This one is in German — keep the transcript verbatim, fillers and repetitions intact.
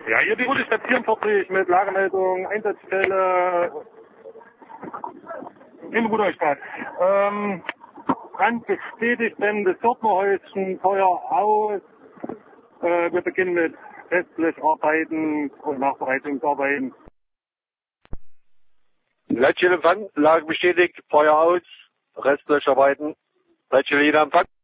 Ja, hier die Route Stadt vierundvierzig mit Lagemeldung, Einsatzstelle in Rudolstadt. Ähm, Brand bestätigt, denn das Gärtnerhäuschen, Feuer aus. Äh, wir beginnen mit Restlöscharbeiten und Nachbereitungsarbeiten. Leitstelle Empfang, Lage bestätigt, Feuer aus, Restlöscharbeiten, Leitstelle jeder Empfang.